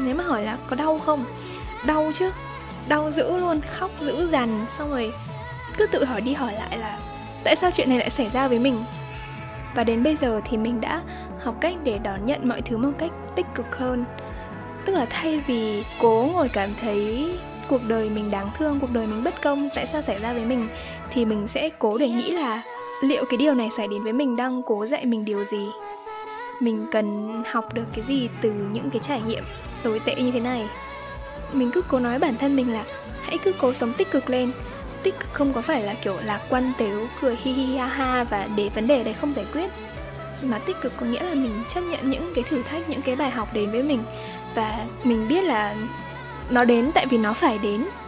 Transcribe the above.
nếu mà hỏi là có đau không, đau chứ, đau dữ luôn, khóc dữ dằn. Xong rồi cứ tự hỏi đi hỏi lại là tại sao chuyện này lại xảy ra với mình. Và đến bây giờ thì mình đã học cách để đón nhận mọi thứ một cách tích cực hơn. Tức là thay vì cố ngồi cảm thấy cuộc đời mình đáng thương, cuộc đời mình bất công, tại sao xảy ra với mình, thì mình sẽ cố để nghĩ là liệu cái điều này xảy đến với mình đang cố dạy mình điều gì, mình cần học được cái gì từ những cái trải nghiệm tồi tệ như thế này. Mình cứ cố nói bản thân mình là hãy cứ cố sống tích cực lên. Tích cực không có phải là kiểu lạc quan tếu, cười hi hi ha ha và để vấn đề đấy không giải quyết. Mà tích cực có nghĩa là mình chấp nhận những cái thử thách, những cái bài học đến với mình. Và mình biết là nó đến tại vì nó phải đến.